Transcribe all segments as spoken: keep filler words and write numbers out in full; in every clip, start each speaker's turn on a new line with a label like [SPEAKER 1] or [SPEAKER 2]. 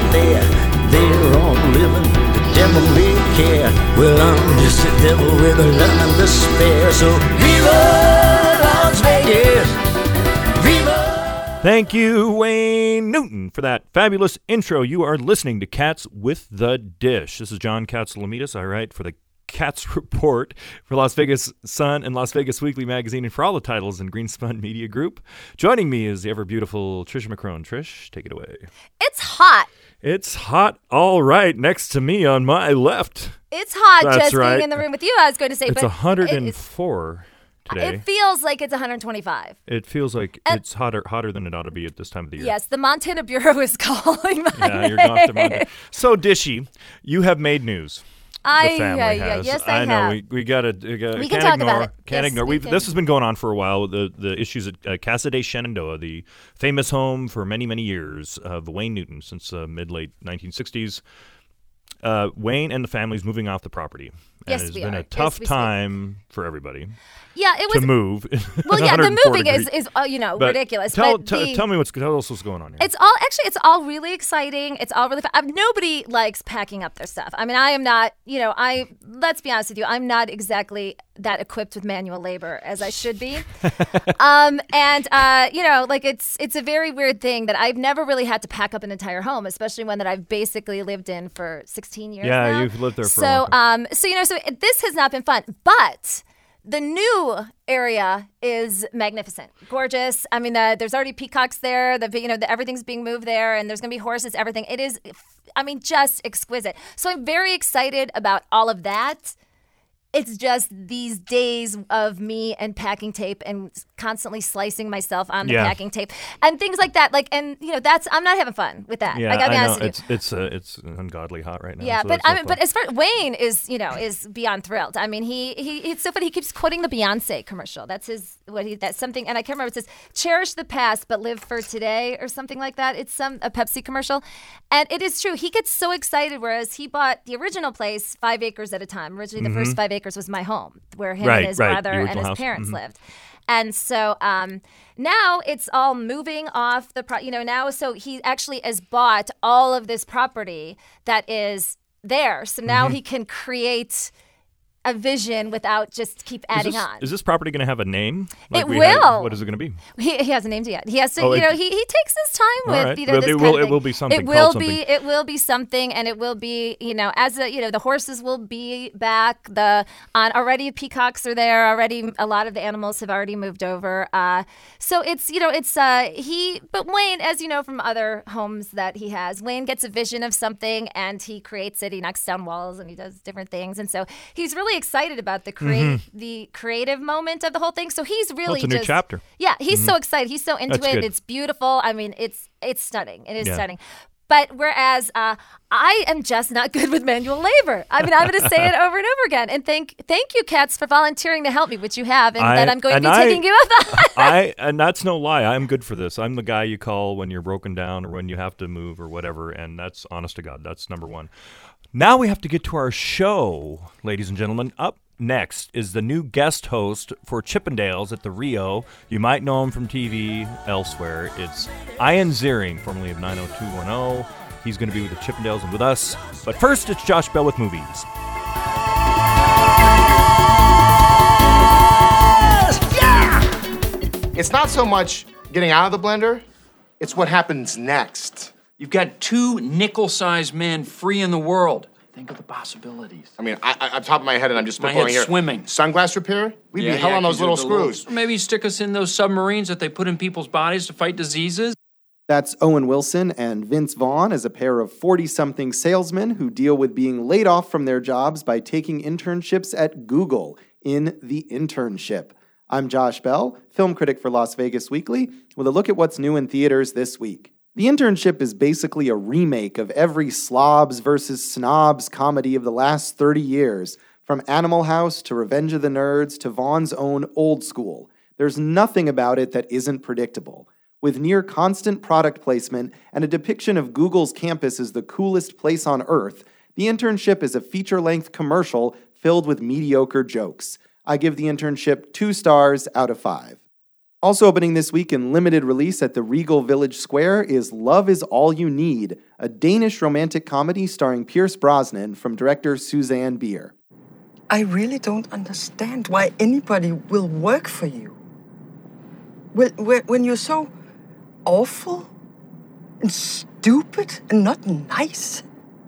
[SPEAKER 1] there. They're all living the devil may care. Well, I'm just a devil with a love and despair. So Viva Las Vegas! Viva!
[SPEAKER 2] Thank you, Wayne Newton, for that fabulous intro. You are listening to Cats with the Dish. This is John Katsilometes. I write for the Cats Report for Las Vegas Sun and Las Vegas Weekly Magazine, and for all the titles in Greenspun Media Group. Joining me is the ever beautiful Trish McCrone. Trish, take it away.
[SPEAKER 3] It's hot.
[SPEAKER 2] It's hot, all right, next to me on my left.
[SPEAKER 3] It's hot
[SPEAKER 2] That's
[SPEAKER 3] just
[SPEAKER 2] right.
[SPEAKER 3] being in the room with you, I was going to say.
[SPEAKER 2] It's
[SPEAKER 3] but
[SPEAKER 2] one hundred four
[SPEAKER 3] it,
[SPEAKER 2] today.
[SPEAKER 3] It feels like it's one hundred twenty-five.
[SPEAKER 2] It feels like
[SPEAKER 3] and,
[SPEAKER 2] it's hotter hotter than it ought to be at this time of the year.
[SPEAKER 3] Yes, the Montana Bureau is calling my
[SPEAKER 2] Yeah, you're off to Montana. So, Dishy, you have made news.
[SPEAKER 3] I,
[SPEAKER 2] the family
[SPEAKER 3] yeah, yeah,
[SPEAKER 2] has.
[SPEAKER 3] yes, I,
[SPEAKER 2] I know.
[SPEAKER 3] have.
[SPEAKER 2] We we got to. We, gotta,
[SPEAKER 3] we
[SPEAKER 2] can't
[SPEAKER 3] can talk
[SPEAKER 2] ignore,
[SPEAKER 3] about it.
[SPEAKER 2] Can't
[SPEAKER 3] yes,
[SPEAKER 2] ignore.
[SPEAKER 3] we
[SPEAKER 2] We've,
[SPEAKER 3] can.
[SPEAKER 2] This has been going on for a while. The the issues at uh, Casa de Shenandoah, the famous home for many many years of Wayne Newton since uh, mid late nineteen sixties. Uh, Wayne and the family's moving off the property. And
[SPEAKER 3] Yes,
[SPEAKER 2] it's
[SPEAKER 3] we
[SPEAKER 2] been
[SPEAKER 3] are.
[SPEAKER 2] a tough
[SPEAKER 3] Yes, we
[SPEAKER 2] time for everybody.
[SPEAKER 3] Yeah, it was
[SPEAKER 2] to move.
[SPEAKER 3] Well, yeah, the
[SPEAKER 2] one hundred four
[SPEAKER 3] moving
[SPEAKER 2] degrees.
[SPEAKER 3] is is uh, you know
[SPEAKER 2] But
[SPEAKER 3] ridiculous.
[SPEAKER 2] Tell
[SPEAKER 3] but
[SPEAKER 2] t-
[SPEAKER 3] the,
[SPEAKER 2] tell me what's tell us what's going on here.
[SPEAKER 3] It's all actually. It's all really exciting. It's all really. Fun. I mean, nobody likes packing up their stuff. I mean, I am not. You know, I let's be honest with you. I'm not exactly that equipped with manual labor as I should be. um, and uh, you know, like it's it's a very weird thing that I've never really had to pack up an entire home, especially one that I've basically lived in for sixteen years.
[SPEAKER 2] Yeah,
[SPEAKER 3] now.
[SPEAKER 2] you've lived there for
[SPEAKER 3] so,
[SPEAKER 2] a long time.
[SPEAKER 3] um, so you know, so it, this has not been fun, but. The new area is magnificent, gorgeous. I mean, the, there's already peacocks there. The you know the, everything's being moved there, and there's gonna be horses. Everything. It is, I mean, just exquisite. So I'm very excited about all of that. It's just these days of me and packing tape and constantly slicing myself on the
[SPEAKER 2] Yeah.
[SPEAKER 3] packing tape and things like that. Like, and you know, that's I'm not having fun with that.
[SPEAKER 2] yeah,
[SPEAKER 3] I gotta be
[SPEAKER 2] I
[SPEAKER 3] honest
[SPEAKER 2] know.
[SPEAKER 3] with you.
[SPEAKER 2] It's it's uh, it's ungodly hot right now.
[SPEAKER 3] Yeah,
[SPEAKER 2] so
[SPEAKER 3] but
[SPEAKER 2] that's no
[SPEAKER 3] I mean,
[SPEAKER 2] fun.
[SPEAKER 3] but as far Wayne is, you know, is beyond thrilled. I mean, he he it's so funny. He keeps quoting the Beyonce commercial. That's his what he that's something, and I can't remember. It says "Cherish the past, but live for today" or something like that. It's some a Pepsi commercial, and it is true. He gets so excited. Whereas he bought the original place five acres at a time. Originally, the first five acres was my home, where him
[SPEAKER 2] Right,
[SPEAKER 3] and his
[SPEAKER 2] right,
[SPEAKER 3] brother
[SPEAKER 2] the
[SPEAKER 3] and
[SPEAKER 2] original
[SPEAKER 3] his
[SPEAKER 2] house.
[SPEAKER 3] parents
[SPEAKER 2] Mhm.
[SPEAKER 3] lived. And so um, now it's all moving off the, pro- you know, now so he actually has bought all of this property that is there. So now
[SPEAKER 2] Mm-hmm.
[SPEAKER 3] he can create a vision without just keep adding
[SPEAKER 2] is this,
[SPEAKER 3] on.
[SPEAKER 2] Is this property going to have a name?
[SPEAKER 3] It
[SPEAKER 2] we had-
[SPEAKER 3] will.
[SPEAKER 2] what is it going to be?
[SPEAKER 3] He, he hasn't named it yet. He has to,
[SPEAKER 2] Oh,
[SPEAKER 3] you
[SPEAKER 2] it-
[SPEAKER 3] know, he, he takes his time
[SPEAKER 2] All
[SPEAKER 3] with,
[SPEAKER 2] right.
[SPEAKER 3] you know,
[SPEAKER 2] But
[SPEAKER 3] this
[SPEAKER 2] it
[SPEAKER 3] kind
[SPEAKER 2] will-
[SPEAKER 3] of
[SPEAKER 2] it
[SPEAKER 3] thing.
[SPEAKER 2] will be something
[SPEAKER 3] It
[SPEAKER 2] called
[SPEAKER 3] will
[SPEAKER 2] something.
[SPEAKER 3] be, it will be something, and it will be, you know, as a, you know, the horses will be back. The on already peacocks are there already. A lot of the animals have already moved over. Uh, so it's, you know, it's uh, he. But Wayne, as you know from other homes that he has, Wayne gets a vision of something and he creates it. He knocks down walls and he does different things, and so he's really excited about the create the creative moment of the whole thing. So he's really
[SPEAKER 2] Well, it's a new
[SPEAKER 3] just
[SPEAKER 2] chapter.
[SPEAKER 3] yeah, he's so excited. He's so into
[SPEAKER 2] That's
[SPEAKER 3] it.
[SPEAKER 2] good.
[SPEAKER 3] It's beautiful. I mean, it's it's stunning. It is
[SPEAKER 2] Yeah.
[SPEAKER 3] stunning. But whereas uh, I am just not good with manual labor. I mean, I'm going to say it over and over again. And thank thank you, Cats, for volunteering to help me, which you have, and
[SPEAKER 2] I-
[SPEAKER 3] that I'm going
[SPEAKER 2] and
[SPEAKER 3] to be
[SPEAKER 2] I-
[SPEAKER 3] taking you up on.
[SPEAKER 2] I and that's no lie. I'm good for this. I'm the guy you call when you're broken down or when you have to move or whatever, and that's honest to God. That's number one. Now we have to get to our show, ladies and gentlemen. Up next is the new guest host for Chippendales at the Rio. You might know him from T V elsewhere. It's Ian Ziering, formerly of nine oh two one oh. He's going to be with the Chippendales and with us. But first, it's Josh Bell with movies.
[SPEAKER 4] It's not so much getting out of the blender, it's what happens next.
[SPEAKER 5] You've got two nickel-sized men free in the world. Think of the possibilities.
[SPEAKER 4] I mean, I, I, on top of my head, and I'm just
[SPEAKER 5] My
[SPEAKER 4] spitballing
[SPEAKER 5] head's
[SPEAKER 4] here.
[SPEAKER 5] swimming.
[SPEAKER 4] Sunglass repair? We'd
[SPEAKER 5] Yeah,
[SPEAKER 4] be hell
[SPEAKER 5] yeah,
[SPEAKER 4] on those
[SPEAKER 5] 'cause
[SPEAKER 4] little
[SPEAKER 5] of the
[SPEAKER 4] screws.
[SPEAKER 5] Or maybe stick us in those submarines that they put in people's bodies to fight diseases.
[SPEAKER 6] That's Owen Wilson and Vince Vaughn as a pair of forty-something salesmen who deal with being laid off from their jobs by taking internships at Google in The Internship. I'm Josh Bell, film critic for Las Vegas Weekly, with a look at what's new in theaters this week. The Internship is basically a remake of every slobs versus snobs comedy of the last thirty years, from Animal House to Revenge of the Nerds to Vaughn's own Old School. There's nothing about it that isn't predictable. With near constant product placement and a depiction of Google's campus as the coolest place on earth, The Internship is a feature-length commercial filled with mediocre jokes. I give The Internship two stars out of five. Also opening this week in limited release at the Regal Village Square is Love Is All You Need, a Danish romantic comedy starring Pierce Brosnan from director Suzanne Bier.
[SPEAKER 7] I really don't understand why anybody will work for you. When, when you're so awful and stupid and not nice.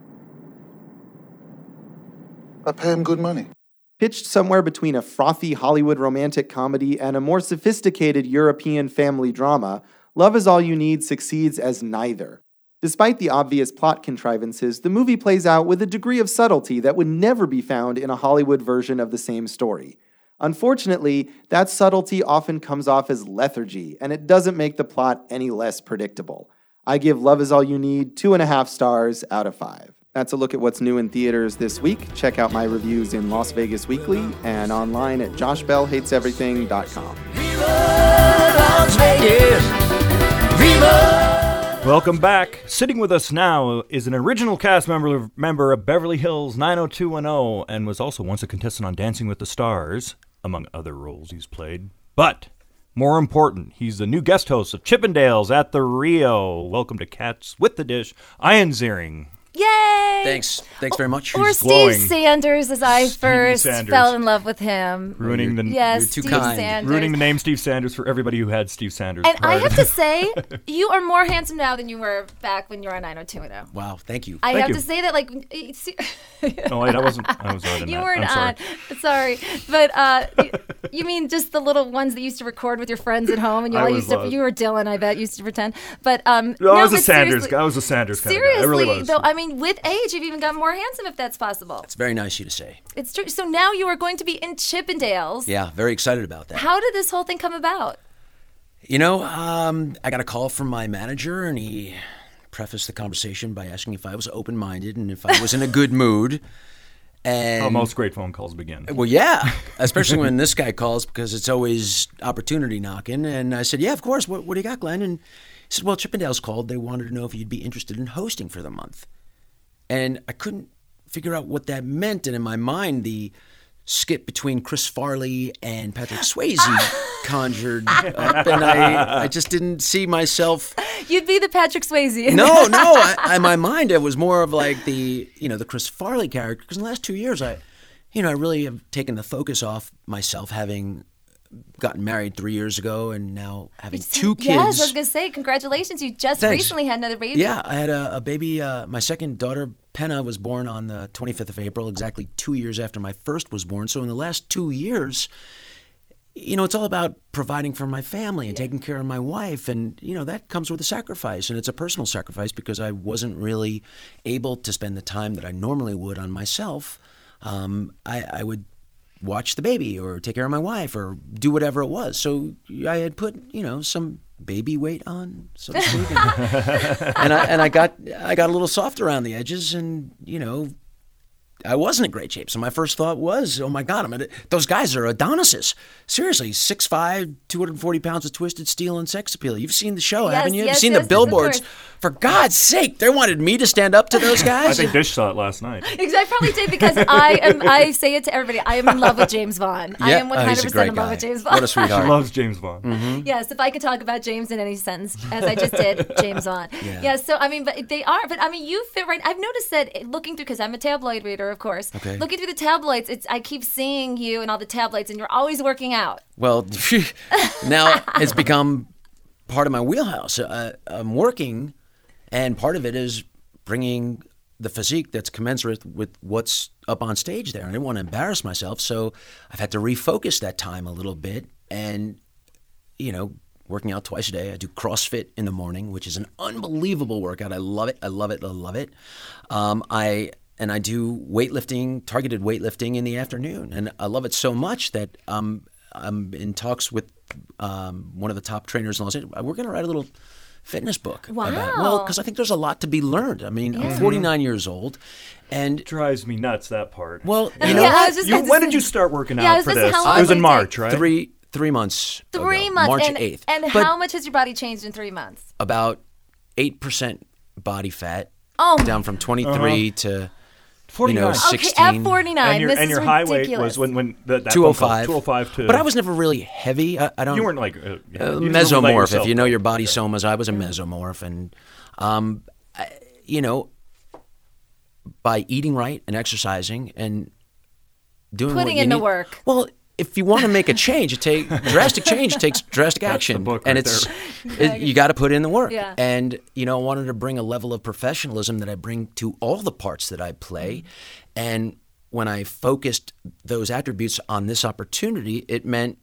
[SPEAKER 8] I pay him good money.
[SPEAKER 6] Pitched somewhere between a frothy Hollywood romantic comedy and a more sophisticated European family drama, Love Is All You Need succeeds as neither. Despite the obvious plot contrivances, the movie plays out with a degree of subtlety that would never be found in a Hollywood version of the same story. Unfortunately, that subtlety often comes off as lethargy, and it doesn't make the plot any less predictable. I give Love Is All You Need two and a half stars out of five. That's a look at what's new in theaters this week. Check out my reviews in Las Vegas Weekly and online at josh bell hates everything dot com.
[SPEAKER 1] Viva Las Vegas! Viva!
[SPEAKER 2] Welcome back. Sitting with us now is an original cast member member of Beverly Hills nine oh two one oh and was also once a contestant on Dancing with the Stars, among other roles he's played. But more important, he's the new guest host of Chippendales at the Rio. Welcome to Cats with the Dish, Ian Ziering.
[SPEAKER 3] Yay!
[SPEAKER 9] Thanks. Thanks very much.
[SPEAKER 3] Or
[SPEAKER 2] He's
[SPEAKER 3] Steve
[SPEAKER 2] glowing.
[SPEAKER 3] Sanders, as I
[SPEAKER 2] Stevie
[SPEAKER 3] first
[SPEAKER 2] Sanders.
[SPEAKER 3] fell in love with him.
[SPEAKER 2] Ruining the
[SPEAKER 3] Yes,
[SPEAKER 9] You're too
[SPEAKER 3] Steve
[SPEAKER 9] kind.
[SPEAKER 3] Sanders.
[SPEAKER 2] ruining the name Steve Sanders for everybody who had Steve Sanders.
[SPEAKER 3] And I
[SPEAKER 2] prior
[SPEAKER 3] have to say, you are more handsome now than you were back when you were on nine oh two one oh.
[SPEAKER 9] Wow, thank you.
[SPEAKER 3] I
[SPEAKER 2] Thank
[SPEAKER 3] have
[SPEAKER 2] you.
[SPEAKER 3] to say that, like, see-
[SPEAKER 2] No, wait, I wasn't. I was not in
[SPEAKER 3] you
[SPEAKER 2] that.
[SPEAKER 3] weren't
[SPEAKER 2] I'm sorry.
[SPEAKER 3] on. Sorry, but uh, you, you mean just the little ones that used to record with your friends at home, and you
[SPEAKER 2] I
[SPEAKER 3] all
[SPEAKER 2] was
[SPEAKER 3] used to.
[SPEAKER 2] lost.
[SPEAKER 3] You were Dylan, I bet, used to pretend. But um,
[SPEAKER 2] No, I was a
[SPEAKER 3] but
[SPEAKER 2] Sanders
[SPEAKER 3] seriously-
[SPEAKER 2] guy. I was a Sanders kind
[SPEAKER 3] Seriously,
[SPEAKER 2] of guy. I really was.
[SPEAKER 3] though, I mean, with age, you've even gotten more handsome, if that's possible.
[SPEAKER 9] It's very nice of you to say.
[SPEAKER 3] It's true. So now you are going to be in Chippendales.
[SPEAKER 9] Yeah, very excited about that.
[SPEAKER 3] How did this whole thing come about?
[SPEAKER 9] You know, um, I got a call from my manager, and he prefaced the conversation by asking if I was open-minded and if I was in a good mood. And
[SPEAKER 2] How most great phone calls begin.
[SPEAKER 9] well, yeah, especially when this guy calls because it's always opportunity knocking. And I said, yeah, of course. What, what do you got, Glenn? And he said, well, Chippendales called. They wanted to know if you'd be interested in hosting for the month. And I couldn't figure out what that meant. And in my mind, the skit between Chris Farley and Patrick Swayze conjured up, and I, I just didn't see myself.
[SPEAKER 3] You'd be the Patrick Swayze. in
[SPEAKER 9] No,
[SPEAKER 3] that.
[SPEAKER 9] no. I, in my mind, it was more of like the you know the Chris Farley character. Because in the last two years, I, you know, I really have taken the focus off myself, having gotten married three years ago, and now having two kids.
[SPEAKER 3] Yes, I was going to say, congratulations. You just
[SPEAKER 9] Thanks.
[SPEAKER 3] recently had another baby.
[SPEAKER 9] Yeah, I had a, a baby. Uh, my second daughter, Penna, was born on the twenty-fifth of April, exactly two years after my first was born. So in the last two years, you know, it's all about providing for my family and taking care of my wife. And, you know, that comes with a sacrifice. And it's a personal sacrifice because I wasn't really able to spend the time that I normally would on myself. Um, I, I would watch the baby or take care of my wife or do whatever it was. So I had put, you know, some baby weight on, so to speak. And, and I and I got I got a little soft around the edges, and you know, I wasn't in great shape. So my first thought was, oh my God, I mean, those guys are Adonises. Seriously, six five, two hundred forty pounds of twisted steel and sex appeal. You've seen the show,
[SPEAKER 3] Yes,
[SPEAKER 9] haven't you?
[SPEAKER 3] yes,
[SPEAKER 9] You've seen
[SPEAKER 3] yes,
[SPEAKER 9] the
[SPEAKER 3] yes, of
[SPEAKER 9] billboards.
[SPEAKER 3] course.
[SPEAKER 9] For God's sake, they wanted me to stand up to those guys.
[SPEAKER 2] I think Dish saw it last night.
[SPEAKER 3] Exactly, I probably did because I am. I say it to everybody. I am in love with James Vaughn. I
[SPEAKER 9] Yeah.
[SPEAKER 3] am
[SPEAKER 9] Oh,
[SPEAKER 3] one hundred
[SPEAKER 9] he's a
[SPEAKER 3] percent
[SPEAKER 9] great
[SPEAKER 3] in love
[SPEAKER 9] guy.
[SPEAKER 3] with James Vaughn.
[SPEAKER 9] What a sweetheart.
[SPEAKER 2] She loves James Vaughn.
[SPEAKER 9] Mm-hmm.
[SPEAKER 3] Yes, if I could talk about James in any sentence, as I just did, James Vaughn.
[SPEAKER 9] Yeah.
[SPEAKER 3] Yeah. So I mean, but they are. But I mean, you fit right. I've noticed that looking through, because I'm a tabloid reader, of course.
[SPEAKER 9] Okay.
[SPEAKER 3] Looking through the tabloids, it's I keep seeing you in all the tabloids, and you're always working out.
[SPEAKER 9] Well, now it's become part of my wheelhouse. Uh, I'm working, and part of it is bringing the physique that's commensurate with what's up on stage there. I didn't want to embarrass myself, so I've had to refocus that time a little bit and, you know, working out twice a day. I do CrossFit in the morning, which is an unbelievable workout. I love it. I love it. I love it. Um, I and I do weightlifting, targeted weightlifting in the afternoon, and I love it so much that um, I'm in talks with um, one of the top trainers in Los Angeles. We're going to write a little fitness book.
[SPEAKER 3] Wow.
[SPEAKER 9] About, well, because I think there's a lot to be learned. I mean, I'm forty-nine years old, and
[SPEAKER 2] Drives me nuts, that part.
[SPEAKER 9] well, you know
[SPEAKER 3] Yeah, I
[SPEAKER 9] what?
[SPEAKER 3] was just
[SPEAKER 2] You-
[SPEAKER 3] about to
[SPEAKER 2] when
[SPEAKER 3] say-
[SPEAKER 2] did you start working
[SPEAKER 3] Yeah, I
[SPEAKER 2] out
[SPEAKER 3] was
[SPEAKER 2] for
[SPEAKER 3] just saying,
[SPEAKER 2] this?
[SPEAKER 3] how long
[SPEAKER 2] It was
[SPEAKER 3] did
[SPEAKER 2] in
[SPEAKER 3] it
[SPEAKER 2] March,
[SPEAKER 3] take?
[SPEAKER 2] right?
[SPEAKER 9] Three three months.
[SPEAKER 3] Three
[SPEAKER 9] ago,
[SPEAKER 3] months.
[SPEAKER 9] March
[SPEAKER 3] and,
[SPEAKER 9] eighth.
[SPEAKER 3] And
[SPEAKER 9] But
[SPEAKER 3] how much has your body changed in three months?
[SPEAKER 9] about eight percent body fat.
[SPEAKER 3] Oh,
[SPEAKER 9] Down from twenty-three
[SPEAKER 2] Uh-huh.
[SPEAKER 9] to
[SPEAKER 2] forty-nine.
[SPEAKER 9] You know,
[SPEAKER 3] Okay,
[SPEAKER 9] sixteen.
[SPEAKER 3] at forty-nine,
[SPEAKER 2] And your,
[SPEAKER 3] this
[SPEAKER 2] and
[SPEAKER 3] is
[SPEAKER 2] your high weight
[SPEAKER 3] ridiculous.
[SPEAKER 2] was when when the, that
[SPEAKER 9] two oh
[SPEAKER 2] phone call,
[SPEAKER 9] five.
[SPEAKER 2] two oh five to.
[SPEAKER 9] But I was never really heavy. I, I don't.
[SPEAKER 2] You weren't like uh,
[SPEAKER 9] uh,
[SPEAKER 2] you didn't relate
[SPEAKER 9] mesomorph.
[SPEAKER 2] yourself.
[SPEAKER 9] If you know your body somas, I was a mesomorph, and um, I, you know, by eating right and exercising and doing
[SPEAKER 3] Putting
[SPEAKER 9] what you
[SPEAKER 3] in the
[SPEAKER 9] need-
[SPEAKER 3] work.
[SPEAKER 9] Well, if you want to make a change, it take drastic change takes drastic
[SPEAKER 2] That's
[SPEAKER 9] action,
[SPEAKER 2] the book
[SPEAKER 9] and
[SPEAKER 2] right
[SPEAKER 9] it's it, you got to put in the work.
[SPEAKER 3] Yeah.
[SPEAKER 9] And you know, I wanted to bring a level of professionalism that I bring to all the parts that I play, and when I focused those attributes on this opportunity, it meant,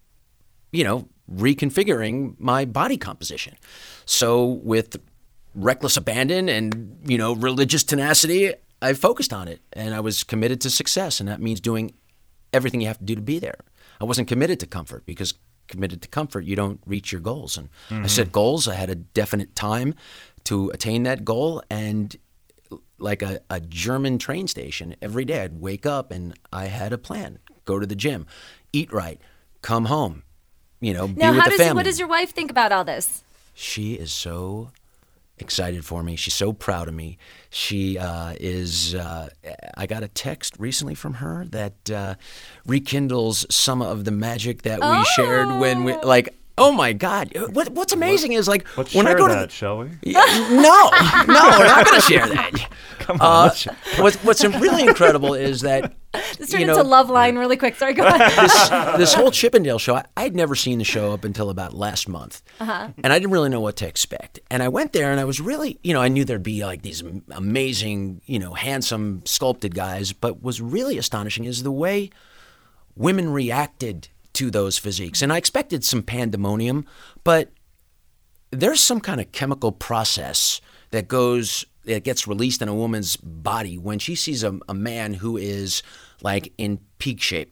[SPEAKER 9] you know, reconfiguring my body composition. So with reckless abandon and, you know, religious tenacity, I focused on it, and I was committed to success, and that means doing everything you have to do to be there. I wasn't committed to comfort, because committed to comfort, you don't reach your goals. And
[SPEAKER 2] Mm-hmm.
[SPEAKER 9] I set goals. I had a definite time to attain that goal, and like a, a German train station, every day I'd wake up and I had a plan. Go to the gym, eat right, come home, you know, be
[SPEAKER 3] Now,
[SPEAKER 9] with
[SPEAKER 3] how
[SPEAKER 9] the
[SPEAKER 3] does
[SPEAKER 9] family.
[SPEAKER 3] what does your wife think about all this?
[SPEAKER 9] She is so excited for me. She's so proud of me. She uh, is. Uh, I got a text recently from her that uh, rekindles some of the magic that we shared when we like. Oh my God! What, what's amazing is like
[SPEAKER 2] Let's
[SPEAKER 9] when
[SPEAKER 2] share
[SPEAKER 9] I go
[SPEAKER 2] that,
[SPEAKER 9] to the,
[SPEAKER 2] shall we?
[SPEAKER 9] Yeah, no, no, we're not going to share that.
[SPEAKER 2] Come on.
[SPEAKER 9] Uh,
[SPEAKER 2] let's share.
[SPEAKER 9] what's what's really incredible is that
[SPEAKER 3] This turned
[SPEAKER 9] you know,
[SPEAKER 3] into Love Line really quick. Sorry, go ahead.
[SPEAKER 9] this, this whole Chippendale show, I, I'd never seen the show up until about last month.
[SPEAKER 3] Uh-huh.
[SPEAKER 9] And I didn't really know what to expect. And I went there and I was really, you know, I knew there'd be like these amazing, you know, handsome, sculpted guys. But what's really astonishing is the way women reacted to those physiques. And I expected some pandemonium, but there's some kind of chemical process that goes, that gets released in a woman's body when she sees a, a man who is like in peak shape.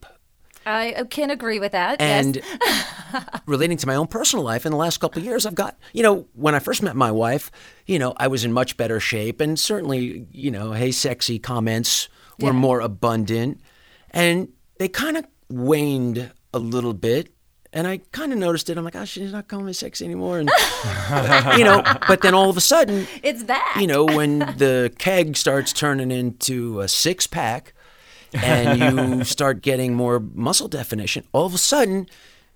[SPEAKER 3] I can agree with that.
[SPEAKER 9] And
[SPEAKER 3] yes.
[SPEAKER 9] relating to my own personal life, in the last couple of years, I've got, you know, when I first met my wife, you know, I was in much better shape. And certainly, you know, hey, sexy comments were
[SPEAKER 3] Yeah.
[SPEAKER 9] more abundant. And they kind of waned a little bit. And I kind of noticed it. I'm like, oh, she's not calling me sexy anymore. And, you know, but then all of a sudden,
[SPEAKER 3] It's back.
[SPEAKER 9] you know, when the keg starts turning into a six pack and you start getting more muscle definition, all of a sudden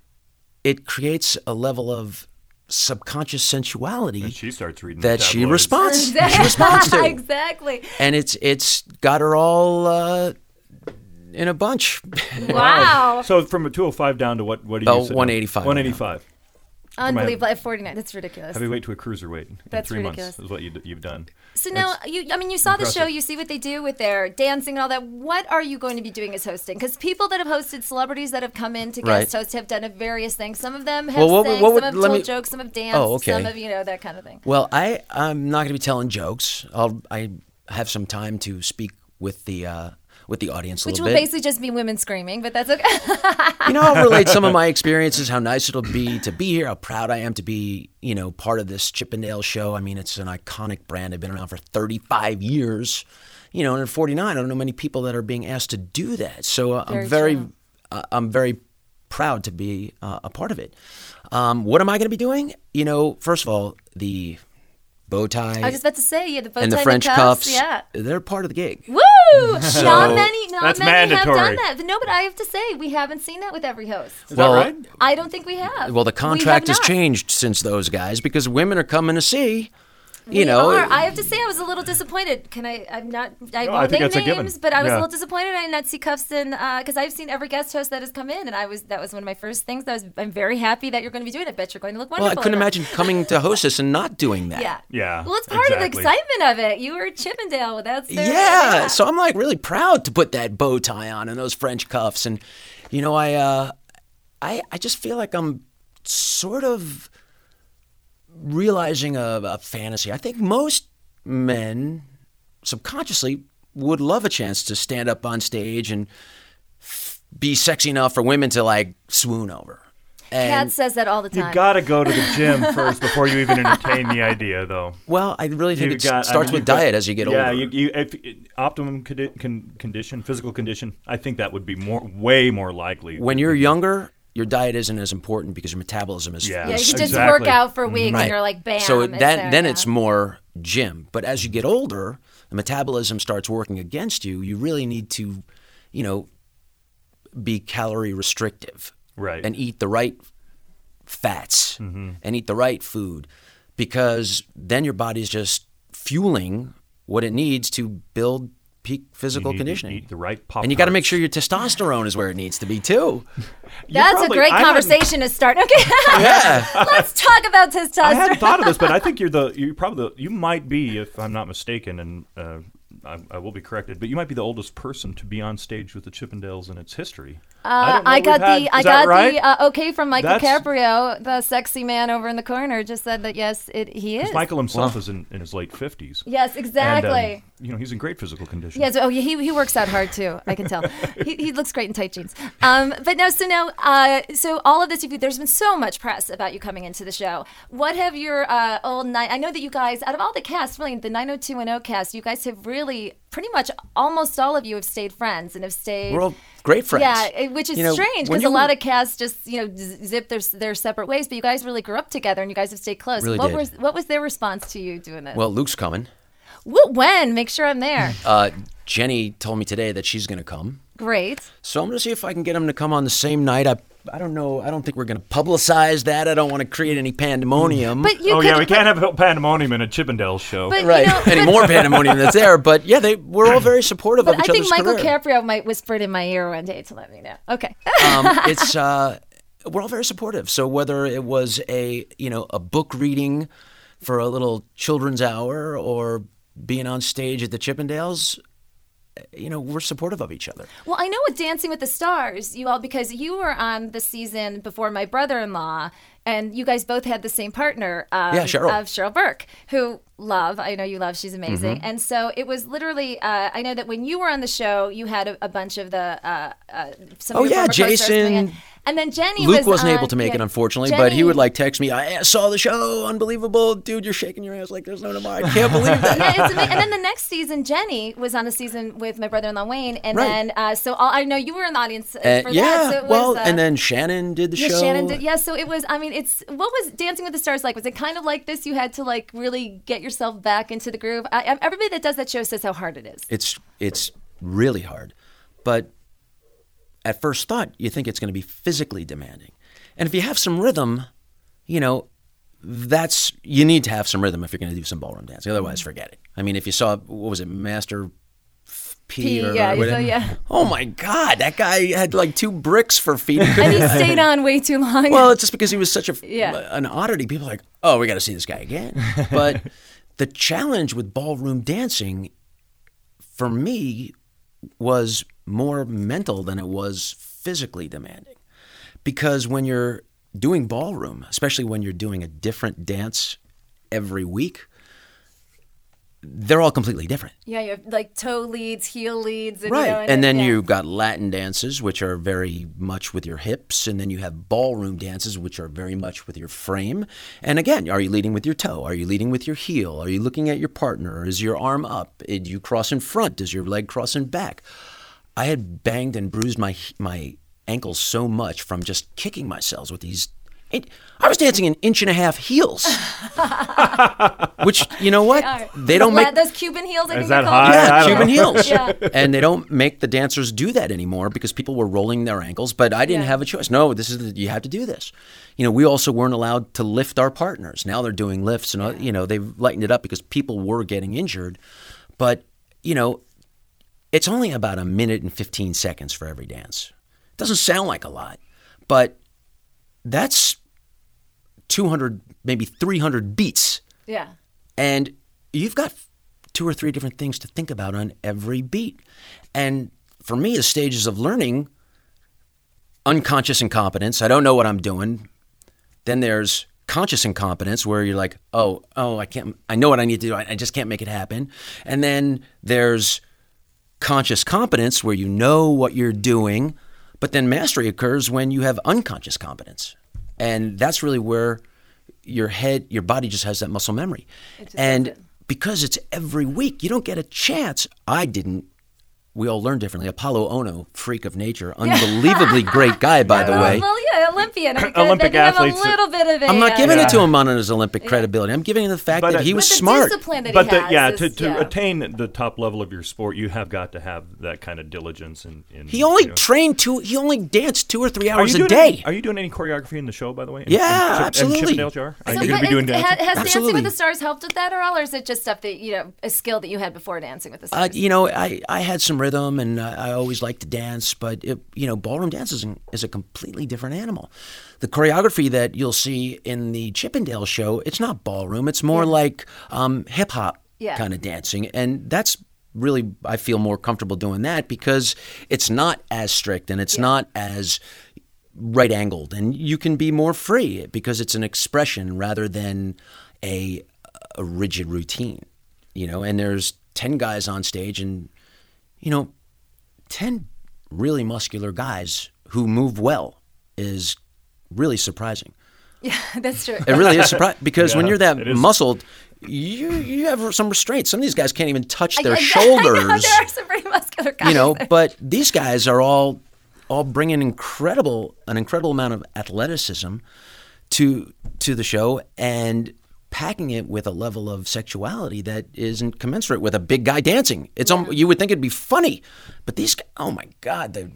[SPEAKER 9] it creates a level of subconscious sensuality
[SPEAKER 2] And she starts reading
[SPEAKER 9] that
[SPEAKER 2] the
[SPEAKER 9] she
[SPEAKER 2] tabloids.
[SPEAKER 9] responds, she responds to.
[SPEAKER 3] Exactly.
[SPEAKER 9] And it's it's got her all uh, in a bunch.
[SPEAKER 3] Wow.
[SPEAKER 2] So from a two oh five down to what? What do you?
[SPEAKER 9] Oh,
[SPEAKER 2] say?
[SPEAKER 9] one eighty-five.
[SPEAKER 2] one eighty-five.
[SPEAKER 3] Unbelievable. At forty-nine. That's ridiculous.
[SPEAKER 2] Heavyweight to a cruiserweight in
[SPEAKER 3] That's
[SPEAKER 2] three
[SPEAKER 3] ridiculous.
[SPEAKER 2] months is what you, you've done.
[SPEAKER 3] So now, you, I mean, you saw the show,
[SPEAKER 2] impressive.
[SPEAKER 3] you see what they do with their dancing and all that. What are you going to be doing as hosting? Because people that have hosted, celebrities that have come in to guest
[SPEAKER 9] Right.
[SPEAKER 3] host have done various things. Some of them have
[SPEAKER 9] Well, what would-
[SPEAKER 3] sang,
[SPEAKER 9] what
[SPEAKER 3] some
[SPEAKER 9] would-
[SPEAKER 3] have
[SPEAKER 9] let
[SPEAKER 3] told
[SPEAKER 9] me-
[SPEAKER 3] jokes, some have danced,
[SPEAKER 9] Oh, okay.
[SPEAKER 3] some have, you know, that kind of thing.
[SPEAKER 9] Well, I, I'm not going to be telling jokes. I'll I have some time to speak with the uh, with the audience a
[SPEAKER 3] Which
[SPEAKER 9] little
[SPEAKER 3] will
[SPEAKER 9] bit.
[SPEAKER 3] basically just be women screaming, but that's okay.
[SPEAKER 9] You know, I'll relate some of my experiences, how nice it'll be to be here, how proud I am to be, you know, part of this Chippendale show. I mean, it's an iconic brand. I've been around for thirty-five years. You know, and at forty-nine, I don't know many people that are being asked to do that. So uh,
[SPEAKER 3] Very
[SPEAKER 9] I'm very,
[SPEAKER 3] true.
[SPEAKER 9] uh, I'm very proud to be uh, a part of it. Um, what am I going to be doing? You know, first of all, the bow tie
[SPEAKER 3] I was just about to say, yeah, the bow
[SPEAKER 9] and the
[SPEAKER 3] tie
[SPEAKER 9] French
[SPEAKER 3] cuffs,
[SPEAKER 9] cuffs,
[SPEAKER 3] yeah.
[SPEAKER 9] they're part of the gig.
[SPEAKER 3] Woo! not many, not
[SPEAKER 2] That's
[SPEAKER 3] many
[SPEAKER 2] mandatory.
[SPEAKER 3] have done that. No, but I have to say, we haven't seen that with every host.
[SPEAKER 2] Is
[SPEAKER 9] Well,
[SPEAKER 2] that right?
[SPEAKER 3] I don't think we have.
[SPEAKER 9] Well, the
[SPEAKER 3] We
[SPEAKER 9] contract
[SPEAKER 3] have
[SPEAKER 9] has
[SPEAKER 3] not.
[SPEAKER 9] changed since those guys because women are coming to see. You
[SPEAKER 3] We
[SPEAKER 9] know,
[SPEAKER 3] are. I have to say, I was a little disappointed. Can I? I'm not. I
[SPEAKER 2] No, I
[SPEAKER 3] won't
[SPEAKER 2] think
[SPEAKER 3] name
[SPEAKER 2] that's a given.
[SPEAKER 3] names, but I was
[SPEAKER 2] Yeah.
[SPEAKER 3] a little disappointed I did not see cuffs in because I've seen every guest host that has come in, and I was that was one of my first things. That was. I'm very happy that you're going to be doing it. Bet you're going to look
[SPEAKER 9] well,
[SPEAKER 3] wonderful.
[SPEAKER 9] I couldn't
[SPEAKER 3] in it.
[SPEAKER 9] imagine coming to hostess and not doing that.
[SPEAKER 3] Yeah.
[SPEAKER 2] Yeah,
[SPEAKER 3] Well, it's part of
[SPEAKER 2] exactly.
[SPEAKER 3] the excitement of it. You were Chippendale. That's their,
[SPEAKER 9] Yeah, so I'm like really proud to put that bow tie on and those French cuffs, and you know, I, uh, I, I just feel like I'm sort of realizing a, a fantasy. I think most men subconsciously would love a chance to stand up on stage and f- be sexy enough for women to like swoon over.
[SPEAKER 3] Kat
[SPEAKER 9] And,
[SPEAKER 3] says that all the
[SPEAKER 2] You
[SPEAKER 3] time.
[SPEAKER 2] got to go to the gym first before you even entertain the idea, though.
[SPEAKER 9] well, I really think
[SPEAKER 2] You
[SPEAKER 9] it
[SPEAKER 2] got- I
[SPEAKER 9] starts
[SPEAKER 2] mean,
[SPEAKER 9] with
[SPEAKER 2] you've got-
[SPEAKER 9] diet as you get
[SPEAKER 2] yeah,
[SPEAKER 9] older.
[SPEAKER 2] you, you, if, optimum condi- con, condition, physical condition. I think that would be more, way more likely.
[SPEAKER 9] when you're younger, your diet isn't as important because your metabolism is
[SPEAKER 2] Yeah.
[SPEAKER 3] yeah, you
[SPEAKER 9] is
[SPEAKER 3] could just
[SPEAKER 2] Exactly.
[SPEAKER 3] work out for a week
[SPEAKER 9] Right.
[SPEAKER 3] and you're like, bam.
[SPEAKER 9] So
[SPEAKER 3] it's
[SPEAKER 9] that
[SPEAKER 3] there,
[SPEAKER 9] then
[SPEAKER 3] yeah.
[SPEAKER 9] it's more gym. But as you get older, the metabolism starts working against you, you really need to, you know, be calorie restrictive.
[SPEAKER 2] Right.
[SPEAKER 9] And eat the right fats mm-hmm. and eat the right food, because then your body's just fueling what it needs to build peak physical
[SPEAKER 2] you need
[SPEAKER 9] conditioning.
[SPEAKER 2] To eat the right pop.
[SPEAKER 9] And you got to make sure your testosterone is where it needs to be too.
[SPEAKER 3] That's
[SPEAKER 2] probably,
[SPEAKER 3] a great
[SPEAKER 2] I
[SPEAKER 3] conversation to start. Okay,
[SPEAKER 9] yeah.
[SPEAKER 3] Let's talk about testosterone.
[SPEAKER 2] I hadn't thought of this, but I think you're the you probably the, you might be, if I'm not mistaken, and uh, I, I will be corrected, but you might be the oldest person to be on stage with the Chippendales in its history.
[SPEAKER 3] Uh, I, I got
[SPEAKER 2] had,
[SPEAKER 3] the I
[SPEAKER 2] got
[SPEAKER 3] the uh, okay from Michael
[SPEAKER 2] That's,
[SPEAKER 3] Caprio, the sexy man over in the corner, just said that yes, it, he is.
[SPEAKER 2] Michael himself
[SPEAKER 9] well.
[SPEAKER 2] is in, in his late fifties.
[SPEAKER 3] Yes, exactly.
[SPEAKER 2] And, um, you know, he's in great physical condition.
[SPEAKER 3] Yes. Oh, yeah, he he works out hard too. I can tell. he he looks great in tight jeans. Um, but no, so now, uh, so all of this, there's been so much press about you coming into the show. What have your uh, old nine? I know that you guys, out of all the cast, really the nine oh two one oh cast, you guys have really pretty much almost all of you have stayed friends and have stayed.
[SPEAKER 9] We're all great friends.
[SPEAKER 3] Yeah, which is
[SPEAKER 9] you know,
[SPEAKER 3] strange because a lot of casts just you know zip their their separate ways, but you guys really grew up together and you guys have stayed close.
[SPEAKER 9] Really
[SPEAKER 3] what
[SPEAKER 9] did.
[SPEAKER 3] was what was their response to you doing this?
[SPEAKER 9] Well, Luke's coming.
[SPEAKER 3] Wh- when? Make sure I'm there.
[SPEAKER 9] Uh, Jenny told me today that she's going to come.
[SPEAKER 3] Great.
[SPEAKER 9] So I'm going to see if I can get him to come on the same night. I I don't know. I don't think we're going to publicize that. I don't want to create any pandemonium.
[SPEAKER 3] But you
[SPEAKER 2] oh
[SPEAKER 3] could,
[SPEAKER 2] yeah, we
[SPEAKER 3] but,
[SPEAKER 2] can't have pandemonium in a Chippendales show.
[SPEAKER 3] But,
[SPEAKER 9] right.
[SPEAKER 3] You know,
[SPEAKER 9] any
[SPEAKER 3] but,
[SPEAKER 9] more pandemonium that's there. But yeah, they we're all very supportive
[SPEAKER 3] but
[SPEAKER 9] of each
[SPEAKER 3] I think
[SPEAKER 9] other's
[SPEAKER 3] Michael
[SPEAKER 9] career.
[SPEAKER 3] Caprio might whispered in my ear one day to let me know. Okay.
[SPEAKER 9] um, it's uh, we're all very supportive. So whether it was a you know a book reading for a little children's hour or being on stage at the Chippendales, you know, we're supportive of each other.
[SPEAKER 3] Well, I know with Dancing with the Stars, you all, because you were on the season before my brother-in-law, and you guys both had the same partner um,
[SPEAKER 9] yeah, Cheryl.
[SPEAKER 3] of Cheryl Burke, who love, I know you love, she's amazing.
[SPEAKER 9] Mm-hmm.
[SPEAKER 3] And so it was literally, uh, I know that when you were on the show, you had a, a bunch of the, uh, uh, some
[SPEAKER 9] oh
[SPEAKER 3] of your
[SPEAKER 9] yeah,
[SPEAKER 3] former co-stars coming in.
[SPEAKER 9] Jason.
[SPEAKER 3] And then Jenny
[SPEAKER 9] Luke
[SPEAKER 3] was
[SPEAKER 9] wasn't
[SPEAKER 3] on,
[SPEAKER 9] able to make
[SPEAKER 3] yeah,
[SPEAKER 9] it, unfortunately,
[SPEAKER 3] Jenny,
[SPEAKER 9] but he would like text me, I saw the show, unbelievable. Dude, you're shaking your ass like there's no tomorrow. I can't believe that.
[SPEAKER 3] Yeah, it's amazing. And then the next season, Jenny was on a season with my brother-in-law Wayne, and
[SPEAKER 9] right.
[SPEAKER 3] then uh, so all, I know you were in the audience uh,
[SPEAKER 9] uh,
[SPEAKER 3] for
[SPEAKER 9] yeah,
[SPEAKER 3] that. So it
[SPEAKER 9] well,
[SPEAKER 3] was, uh,
[SPEAKER 9] and then Shannon did the
[SPEAKER 3] yeah,
[SPEAKER 9] show.
[SPEAKER 3] Shannon did. Yeah, so it was. I mean, it's what was Dancing with the Stars like? Was it kind of like this? You had to like really get yourself back into the groove. I, everybody that does that show says how hard it is.
[SPEAKER 9] It's it's really hard, but at first thought, you think it's going to be physically demanding. And if you have some rhythm, you know, that's you need to have some rhythm if you're going to do some ballroom dancing. Otherwise, forget it. I mean, if you saw, what was it, Master P,
[SPEAKER 3] P
[SPEAKER 9] or
[SPEAKER 3] yeah,
[SPEAKER 9] whatever.
[SPEAKER 3] So, yeah.
[SPEAKER 9] Oh my God, that guy had like two bricks for feet.
[SPEAKER 3] And he stayed on way too long.
[SPEAKER 9] Well, it's just because he was such a
[SPEAKER 3] yeah.
[SPEAKER 9] an oddity. People are like, oh, we got to see this guy again. But the challenge with ballroom dancing, for me, was more mental than it was physically demanding. Because when you're doing ballroom, especially when you're doing a different dance every week, they're all completely different.
[SPEAKER 3] Yeah, you have like toe leads, heel leads. And,
[SPEAKER 9] right.
[SPEAKER 3] You know, and,
[SPEAKER 9] and then
[SPEAKER 3] yeah.
[SPEAKER 9] you've got Latin dances, which are very much with your hips. And then you have ballroom dances, which are very much with your frame. And again, are you leading with your toe? Are you leading with your heel? Are you looking at your partner? Is your arm up? Do you cross in front? Does your leg cross in back? I had banged and bruised my my ankles so much from just kicking myself with these. It, I was dancing in inch and a half heels, which, you know what?
[SPEAKER 3] They,
[SPEAKER 9] they don't make
[SPEAKER 3] those Cuban heels. I
[SPEAKER 2] Is
[SPEAKER 3] think
[SPEAKER 2] that
[SPEAKER 3] they're called.
[SPEAKER 2] high?
[SPEAKER 9] yeah
[SPEAKER 2] I don't
[SPEAKER 9] Cuban
[SPEAKER 2] know.
[SPEAKER 9] heels,
[SPEAKER 3] Yeah.
[SPEAKER 9] and they don't make the dancers do that anymore because people were rolling their ankles. But I didn't
[SPEAKER 3] Yeah.
[SPEAKER 9] have a choice. No, this is the, you have to do this. You know, we also weren't allowed to lift our partners. Now they're doing lifts, and you know they've lightened it up because people were getting injured. But you know, it's only about a minute and fifteen seconds for every dance. It doesn't sound like a lot, but that's two hundred, maybe three hundred beats.
[SPEAKER 3] Yeah.
[SPEAKER 9] And you've got two or three different things to think about on every beat. And for me, the stages of learning, unconscious incompetence, I don't know what I'm doing. Then there's conscious incompetence where you're like, oh, oh, I can't, I know what I need to do. I, I just can't make it happen. And then there's conscious competence where you know what you're doing, but then mastery occurs when you have unconscious competence. And that's really where your head, your body just has that muscle memory. And
[SPEAKER 3] it.
[SPEAKER 9] because it's every week, you don't get a chance. I didn't. We all learn differently. Apollo Ono, freak of nature, unbelievably great guy, by the way.
[SPEAKER 3] Well, yeah, Olympian. I mean,
[SPEAKER 2] Olympic
[SPEAKER 3] then you
[SPEAKER 2] athletes.
[SPEAKER 3] have a little bit of a.
[SPEAKER 9] I'm not giving
[SPEAKER 3] uh,
[SPEAKER 9] it to him on his Olympic credibility. I'm giving him the fact
[SPEAKER 2] But,
[SPEAKER 9] that
[SPEAKER 2] uh,
[SPEAKER 9] he was
[SPEAKER 3] With the
[SPEAKER 9] smart.
[SPEAKER 3] discipline that
[SPEAKER 2] But
[SPEAKER 3] he
[SPEAKER 2] the,
[SPEAKER 3] has
[SPEAKER 2] yeah,
[SPEAKER 3] is-
[SPEAKER 2] to, to
[SPEAKER 3] yeah.
[SPEAKER 2] attain the top level of your sport, you have got to have that kind of diligence. And, and
[SPEAKER 9] He only
[SPEAKER 2] you know.
[SPEAKER 9] trained two. He only danced two or three
[SPEAKER 2] Are
[SPEAKER 9] hours
[SPEAKER 2] you
[SPEAKER 9] a
[SPEAKER 2] doing
[SPEAKER 9] day.
[SPEAKER 2] Any, are you doing any choreography in the show, by the way? In-
[SPEAKER 9] Yeah,
[SPEAKER 2] in Chip,
[SPEAKER 9] absolutely.
[SPEAKER 2] In Chippendales, you are? Are
[SPEAKER 3] So,
[SPEAKER 2] you going to
[SPEAKER 3] but
[SPEAKER 2] be doing
[SPEAKER 3] is-
[SPEAKER 2] dancing?
[SPEAKER 3] ha- Has Dancing
[SPEAKER 9] Absolutely.
[SPEAKER 3] with the Stars helped with that, or all, or is it just stuff that you know, a skill that you had before Dancing with the
[SPEAKER 9] Uh,
[SPEAKER 3] Stars?
[SPEAKER 9] you know, I, I had some rhythm, and I, I always liked to dance, but it, you know, ballroom dance is, an, is a completely different animal. The choreography that you'll see in the Chippendale show, it's not ballroom; it's more like um, hip hop
[SPEAKER 3] Yeah.
[SPEAKER 9] kind of dancing, and that's really I feel more comfortable doing that because it's not as strict and it's not as right angled, and you can be more free because it's an expression rather than a a rigid routine. You know, and there's ten guys on stage, and you know, ten really muscular guys who move well is really surprising.
[SPEAKER 3] Yeah, that's true.
[SPEAKER 9] It really is surprising because when
[SPEAKER 2] Yeah,
[SPEAKER 9] you're that
[SPEAKER 2] it is.
[SPEAKER 9] muscled, you you have some restraint. Some of these guys can't even touch
[SPEAKER 3] I-
[SPEAKER 9] their
[SPEAKER 3] I- I
[SPEAKER 9] shoulders.
[SPEAKER 3] know, there are some pretty muscular guys.
[SPEAKER 9] You know,
[SPEAKER 3] there.
[SPEAKER 9] but these guys are all all bringing incredible an incredible amount of athleticism to to the show and packing it with a level of sexuality that isn't commensurate with a big guy dancing. It's um, you would think it'd be funny, but these guys, oh my god, they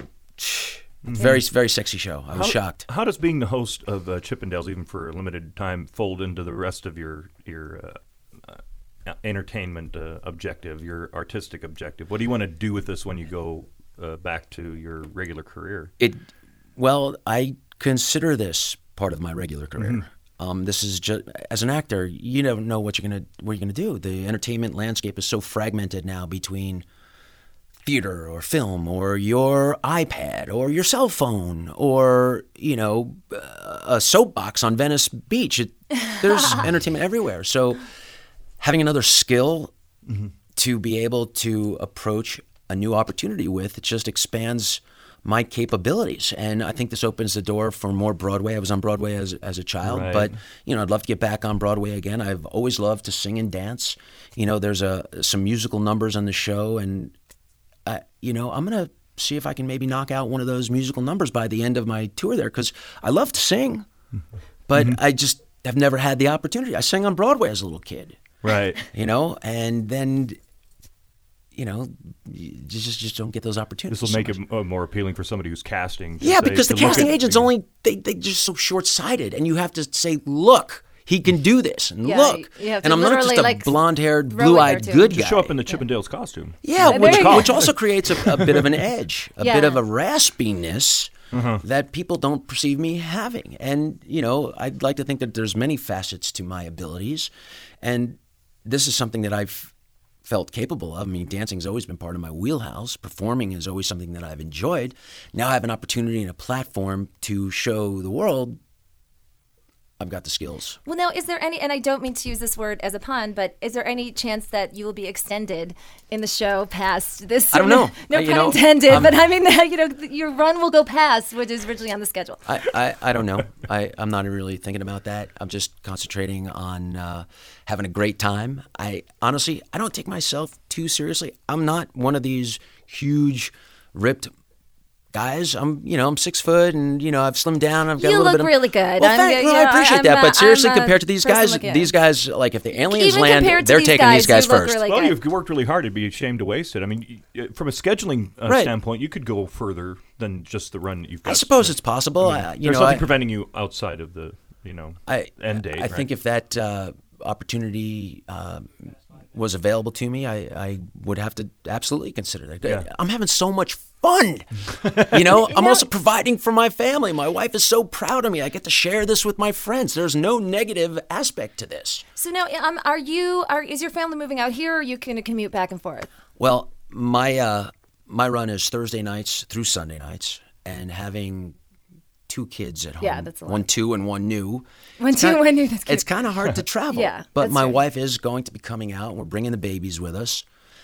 [SPEAKER 9] very very sexy show. I was
[SPEAKER 2] How-
[SPEAKER 9] shocked.
[SPEAKER 2] How does being the host of uh, Chippendales, even for a limited time, fold into the rest of your your uh, uh, entertainment uh, objective, your artistic objective? What do you want to do with this when you go uh, back to your regular career?
[SPEAKER 9] It well, I consider this part of my regular career.
[SPEAKER 2] Mm-hmm.
[SPEAKER 9] Um, this is just as an actor, you never know what you're gonna what you're gonna do. The entertainment landscape is so fragmented now between theater or film or your iPad or your cell phone or you know a soapbox on Venice Beach. It, there's entertainment everywhere. So having another skill to be able to approach a new opportunity with, it just expands my capabilities. And I think this opens the door for more Broadway. I was on Broadway as as a child,
[SPEAKER 2] Right.
[SPEAKER 9] but you know, I'd love to get back on Broadway again. I've always loved to sing and dance. You know, there's a some musical numbers on the show, and I, you know, I'm gonna see if I can maybe knock out one of those musical numbers by the end of my tour there, because I love to sing, but I just have never had the opportunity. I sang on Broadway as a little kid,
[SPEAKER 2] Right.
[SPEAKER 9] you know, and then, you know, you just just don't get those opportunities.
[SPEAKER 2] This will make
[SPEAKER 9] so
[SPEAKER 2] it
[SPEAKER 9] much.
[SPEAKER 2] uh, more appealing for somebody who's casting. to
[SPEAKER 9] Yeah,
[SPEAKER 2] say-
[SPEAKER 9] because the
[SPEAKER 2] to look
[SPEAKER 9] casting
[SPEAKER 2] at-
[SPEAKER 9] agents only they they just so short sighted, and you have to say, look, he can do this, and
[SPEAKER 3] Yeah,
[SPEAKER 9] look,
[SPEAKER 3] you have to
[SPEAKER 9] and I'm not just
[SPEAKER 3] literally,
[SPEAKER 9] a
[SPEAKER 3] like,
[SPEAKER 9] blonde haired,
[SPEAKER 3] throw it
[SPEAKER 9] blue eyed
[SPEAKER 3] there, too.
[SPEAKER 9] good
[SPEAKER 2] Just
[SPEAKER 9] guy.
[SPEAKER 2] show up in the Chippendales costume.
[SPEAKER 9] Yeah,
[SPEAKER 3] There
[SPEAKER 9] which,
[SPEAKER 3] you go.
[SPEAKER 9] which also creates a, a bit of an edge, a
[SPEAKER 3] Yeah.
[SPEAKER 9] bit of a raspiness that people don't perceive me having. And, you know, I'd like to think that there's many facets to my abilities. And this is something that I've felt capable of. I mean, dancing's always been part of my wheelhouse. Performing is always something that I've enjoyed. Now I have an opportunity and a platform to show the world I've got the skills.
[SPEAKER 3] Well, now, is there any, and I don't mean to use this word as a pun, but is there any chance that you will be extended in the show past this?
[SPEAKER 9] I don't know.
[SPEAKER 3] No
[SPEAKER 9] Uh, you
[SPEAKER 3] pun
[SPEAKER 9] know,
[SPEAKER 3] intended,
[SPEAKER 9] um,
[SPEAKER 3] but I mean, you know, your run will go past what is originally on the schedule.
[SPEAKER 9] I, I, I don't know. I, I'm not really thinking about that. I'm just concentrating on uh, having a great time. I honestly, I don't take myself too seriously. I'm not one of these huge, ripped guys. I'm, you know, I'm six foot, and you know, I've slimmed down. I've got
[SPEAKER 3] You
[SPEAKER 9] a little
[SPEAKER 3] look
[SPEAKER 9] bit of,
[SPEAKER 3] really good.
[SPEAKER 9] Well,
[SPEAKER 3] I'm-
[SPEAKER 9] thank,
[SPEAKER 3] you
[SPEAKER 9] well,
[SPEAKER 3] know,
[SPEAKER 9] I appreciate
[SPEAKER 3] I'm
[SPEAKER 9] that.
[SPEAKER 3] a-
[SPEAKER 9] But seriously,
[SPEAKER 3] I'm a
[SPEAKER 9] compared to these
[SPEAKER 3] person
[SPEAKER 9] guys,
[SPEAKER 3] looking at
[SPEAKER 9] these
[SPEAKER 3] it.
[SPEAKER 9] guys, like if the aliens
[SPEAKER 3] Even
[SPEAKER 9] land,
[SPEAKER 3] compared to
[SPEAKER 9] they're
[SPEAKER 3] these
[SPEAKER 9] taking
[SPEAKER 3] guys,
[SPEAKER 9] these guys
[SPEAKER 3] you look
[SPEAKER 9] first.
[SPEAKER 3] really
[SPEAKER 2] Well,
[SPEAKER 3] good.
[SPEAKER 2] you've worked really hard. It'd be a shame to waste it. I mean, y- from a scheduling uh,
[SPEAKER 9] Right.
[SPEAKER 2] standpoint, you could go further than just the run that you've got.
[SPEAKER 9] I suppose it's possible.
[SPEAKER 2] I mean,
[SPEAKER 9] I, you
[SPEAKER 2] there's
[SPEAKER 9] know,
[SPEAKER 2] nothing
[SPEAKER 9] I,
[SPEAKER 2] preventing you outside of the, you know,
[SPEAKER 9] I,
[SPEAKER 2] end date.
[SPEAKER 9] I
[SPEAKER 2] right?
[SPEAKER 9] think if that uh, opportunity uh, was available to me, I, I would have to absolutely consider that.
[SPEAKER 2] Yeah.
[SPEAKER 9] I'm having so much fun. You know, I'm also providing for my family. My wife is so proud of me. I get to share this with my friends. There's no negative aspect to this.
[SPEAKER 3] So now, um, are you, are is your family moving out here, or are you going to commute back and forth?
[SPEAKER 9] Well, my uh, my run is Thursday nights through Sunday nights, and having two kids at home,
[SPEAKER 3] Yeah, that's a lot.
[SPEAKER 9] one two and one new.
[SPEAKER 3] One
[SPEAKER 9] It's
[SPEAKER 3] two,
[SPEAKER 9] kinda-
[SPEAKER 3] one new, that's cute.
[SPEAKER 9] It's kind of hard to travel.
[SPEAKER 3] Yeah,
[SPEAKER 9] but
[SPEAKER 3] that's
[SPEAKER 9] my
[SPEAKER 3] true.
[SPEAKER 9] wife is going to be coming out. We're bringing the babies with us,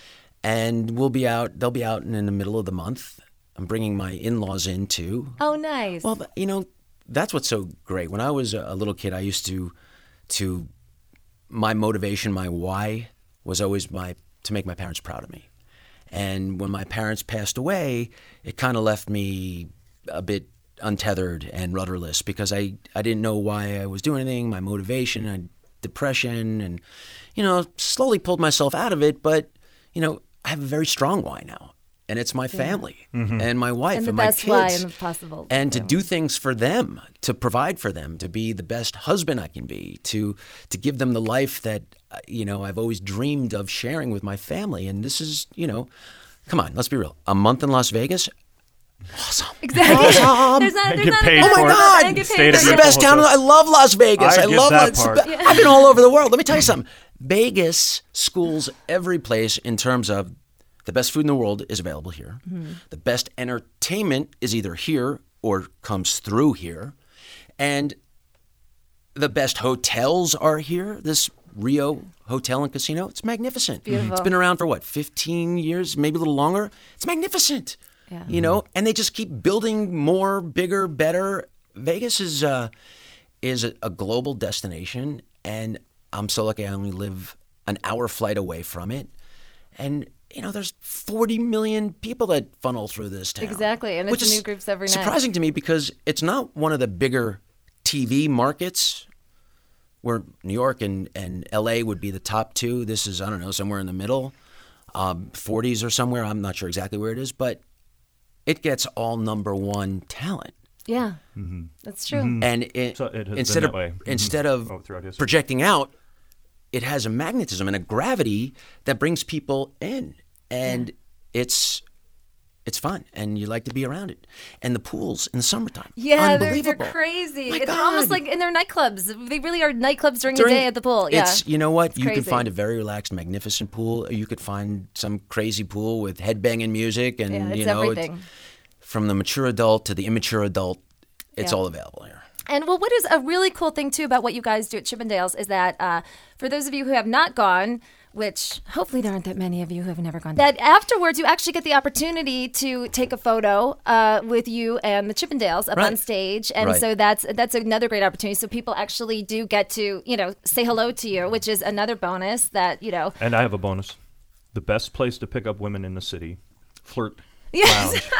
[SPEAKER 9] and we'll be out. They'll be out in, in the middle of the month. I'm bringing my in-laws in too.
[SPEAKER 3] Oh, nice.
[SPEAKER 9] Well, th- you know, that's what's so great. When I was a a little kid, I used to, to, my motivation, my why was always my to make my parents proud of me. And when my parents passed away, it kind of left me a bit untethered and rudderless because I, I didn't know why I was doing anything, my motivation, and depression, and, you know, slowly pulled myself out of it. But, you know, I have a very strong why now. And it's my family
[SPEAKER 2] Mm-hmm.
[SPEAKER 9] and my wife
[SPEAKER 3] And
[SPEAKER 9] and,
[SPEAKER 3] the
[SPEAKER 9] my
[SPEAKER 3] best
[SPEAKER 9] kids.
[SPEAKER 3] why and possible.
[SPEAKER 9] And to do things for them, to provide for them, to be the best husband I can be, to to give them the life that, uh, you know, I've always dreamed of sharing with my family. And this is, you know, come on, let's be real. A month in Las Vegas, awesome.
[SPEAKER 3] Exactly.
[SPEAKER 9] Awesome.
[SPEAKER 3] There's not, there's
[SPEAKER 2] Get
[SPEAKER 3] not
[SPEAKER 2] paid
[SPEAKER 3] a
[SPEAKER 9] Oh my
[SPEAKER 2] for it.
[SPEAKER 9] God!
[SPEAKER 3] And get
[SPEAKER 2] Stay
[SPEAKER 3] paid
[SPEAKER 2] at a
[SPEAKER 9] This is the
[SPEAKER 3] for it.
[SPEAKER 9] best town. I love Las Vegas.
[SPEAKER 2] I
[SPEAKER 9] I,
[SPEAKER 2] get
[SPEAKER 9] love
[SPEAKER 2] that
[SPEAKER 9] it's
[SPEAKER 2] part.
[SPEAKER 9] the- I've been all over the world. Let me tell you something. Vegas schools every place in terms of the best food in the world is available here.
[SPEAKER 3] Mm-hmm.
[SPEAKER 9] The best entertainment is either here or comes through here. And the best hotels are here. This Rio Hotel and Casino, it's magnificent.
[SPEAKER 3] Beautiful.
[SPEAKER 9] It's been around for what, fifteen years, maybe a little longer? It's magnificent.
[SPEAKER 3] Yeah.
[SPEAKER 9] You know, and they just keep building more, bigger, better. Vegas is uh, is a, a global destination, and I'm so lucky I only live an hour flight away from it. And you know, there's forty million people that funnel through this town.
[SPEAKER 3] Exactly, and
[SPEAKER 9] which
[SPEAKER 3] it's
[SPEAKER 9] is
[SPEAKER 3] new groups every night.
[SPEAKER 9] surprising to me because it's not one of the bigger T V markets where New York and, and L A would be the top two. This is, I don't know, somewhere in the middle, um, forties or somewhere. I'm not sure exactly where it is, but it gets all number one talent.
[SPEAKER 3] Yeah, that's true.
[SPEAKER 9] And it,
[SPEAKER 2] So it has
[SPEAKER 9] instead
[SPEAKER 2] been
[SPEAKER 9] of
[SPEAKER 2] that way. Mhm.
[SPEAKER 9] instead of
[SPEAKER 2] Oh, throughout history.
[SPEAKER 9] projecting out, it has a magnetism and a gravity that brings people in, and it's it's fun, and you like to be around it. And the pools in the summertime,
[SPEAKER 3] Yeah, they're, they're
[SPEAKER 9] unbelievable.
[SPEAKER 3] crazy.
[SPEAKER 9] My
[SPEAKER 3] It's almost
[SPEAKER 9] God.
[SPEAKER 3] like, and they're nightclubs. They really are nightclubs during,
[SPEAKER 9] During-
[SPEAKER 3] the day at the pool. Yeah,
[SPEAKER 9] It's, you know what?
[SPEAKER 3] It's
[SPEAKER 9] You can
[SPEAKER 3] crazy.
[SPEAKER 9] find a very relaxed, magnificent pool. Or you could find some crazy pool with headbanging music, and
[SPEAKER 3] Yeah, it's
[SPEAKER 9] you know,
[SPEAKER 3] everything.
[SPEAKER 9] from the mature adult to the immature adult, it's
[SPEAKER 3] Yeah.
[SPEAKER 9] all available here.
[SPEAKER 3] And well, what is a really cool thing too about what you guys do at Chippendales is that uh, for those of you who have not gone, which hopefully there aren't that many of you who have never gone, that afterwards you actually get the opportunity to take a photo uh, with you and the Chippendales up
[SPEAKER 9] Right.
[SPEAKER 3] on stage, and
[SPEAKER 9] Right.
[SPEAKER 3] so that's that's another great opportunity. So people actually do get to you know say hello to you, which is another bonus that you know.
[SPEAKER 2] And I have a bonus. The best place to pick up women in the city, Flirt
[SPEAKER 3] Yes.
[SPEAKER 2] Lounge.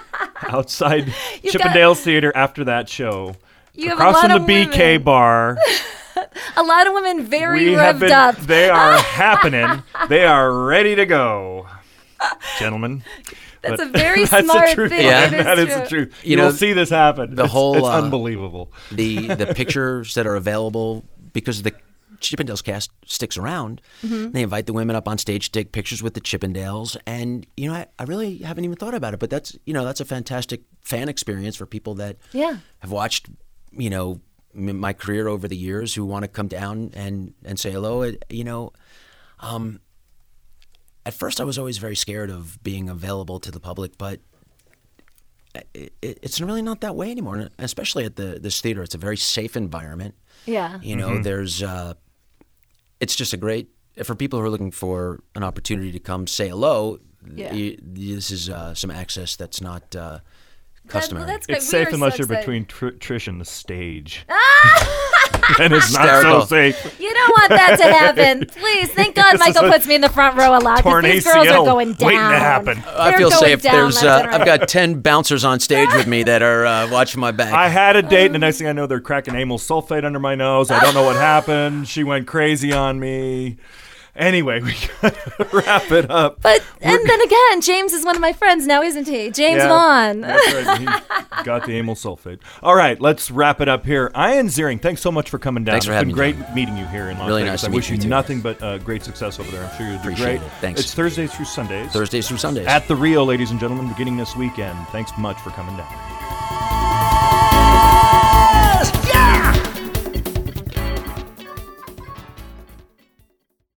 [SPEAKER 2] Outside
[SPEAKER 3] You've
[SPEAKER 2] Chippendales Theater after that show.
[SPEAKER 3] You have a
[SPEAKER 2] Across
[SPEAKER 3] lot
[SPEAKER 2] from the
[SPEAKER 3] of
[SPEAKER 2] B K
[SPEAKER 3] women.
[SPEAKER 2] bar.
[SPEAKER 3] A lot of women very
[SPEAKER 2] we have
[SPEAKER 3] revved
[SPEAKER 2] been,
[SPEAKER 3] up.
[SPEAKER 2] They are happening. They are ready to go. Gentlemen.
[SPEAKER 3] That's
[SPEAKER 2] But
[SPEAKER 3] a very
[SPEAKER 2] that's
[SPEAKER 3] smart
[SPEAKER 2] the truth.
[SPEAKER 3] thing.
[SPEAKER 9] Yeah.
[SPEAKER 3] It is
[SPEAKER 2] That is
[SPEAKER 3] true.
[SPEAKER 2] the truth.
[SPEAKER 9] You
[SPEAKER 2] You
[SPEAKER 9] know,
[SPEAKER 2] will see this happen.
[SPEAKER 9] the
[SPEAKER 2] It's-
[SPEAKER 9] whole,
[SPEAKER 2] it's
[SPEAKER 9] uh,
[SPEAKER 2] unbelievable.
[SPEAKER 9] the the pictures that are available because the Chippendales cast sticks around.
[SPEAKER 3] Mm-hmm.
[SPEAKER 9] They invite the women up on stage to take pictures with the Chippendales, and you know I, I really haven't even thought about it, but that's you know that's a fantastic fan experience for people that
[SPEAKER 3] Yeah.
[SPEAKER 9] have watched you know m- my career over the years who want to come down and and say hello. It, you know, um, at first I was always very scared of being available to the public, but it, it, it's really not that way anymore. And especially at the this theater, it's a very safe environment.
[SPEAKER 3] Yeah.
[SPEAKER 9] You know, there's, uh, it's just a great, for people who are looking for an opportunity to come say hello,
[SPEAKER 3] Yeah.
[SPEAKER 9] y- this is uh, some access that's not uh,
[SPEAKER 3] That- well,
[SPEAKER 9] customary.
[SPEAKER 3] that's great.
[SPEAKER 2] It's
[SPEAKER 3] We
[SPEAKER 2] safe
[SPEAKER 3] are
[SPEAKER 2] unless
[SPEAKER 3] so
[SPEAKER 2] you're
[SPEAKER 3] excited.
[SPEAKER 2] between tr- Trish and the stage. And it's not
[SPEAKER 9] Hysterical.
[SPEAKER 2] so safe.
[SPEAKER 3] You don't want that to happen. Please, thank God
[SPEAKER 2] This
[SPEAKER 3] Michael
[SPEAKER 2] is a
[SPEAKER 3] puts me in the front row a lot. 'cause
[SPEAKER 2] torn
[SPEAKER 3] These
[SPEAKER 2] A C
[SPEAKER 3] girls are
[SPEAKER 2] L
[SPEAKER 3] going down.
[SPEAKER 2] waiting to happen.
[SPEAKER 9] I
[SPEAKER 3] They're
[SPEAKER 9] feel
[SPEAKER 3] going
[SPEAKER 9] safe.
[SPEAKER 3] down
[SPEAKER 9] There's,
[SPEAKER 3] left
[SPEAKER 9] uh,
[SPEAKER 3] and right.
[SPEAKER 9] I've got ten bouncers on stage with me that are uh, watching my back.
[SPEAKER 2] I had a date, and the next thing I know, they're cracking amyl sulfate under my nose. I don't know what happened. She went crazy on me. Anyway, we gotta wrap it up.
[SPEAKER 3] But and then again, James is one of my friends now, isn't he? James
[SPEAKER 2] Yeah,
[SPEAKER 3] Vaughn.
[SPEAKER 2] That's right. He got the amyl sulfate. All right, let's wrap it up here. Ian Ziering, thanks so much for coming down.
[SPEAKER 9] Thanks for
[SPEAKER 2] it's
[SPEAKER 9] having
[SPEAKER 2] been
[SPEAKER 9] me
[SPEAKER 2] great
[SPEAKER 9] down.
[SPEAKER 2] meeting you here in Las
[SPEAKER 9] Really
[SPEAKER 2] Vegas.
[SPEAKER 9] nice to
[SPEAKER 2] I
[SPEAKER 9] meet
[SPEAKER 2] wish
[SPEAKER 9] you
[SPEAKER 2] you
[SPEAKER 9] too.
[SPEAKER 2] nothing but uh, great success over there. I'm sure you'll do
[SPEAKER 9] Appreciate
[SPEAKER 2] great.
[SPEAKER 9] it. Thanks.
[SPEAKER 2] It's Thursdays through Sundays.
[SPEAKER 9] Thursdays through Sundays.
[SPEAKER 2] At the Rio, ladies and gentlemen, beginning this weekend. Thanks much for coming down.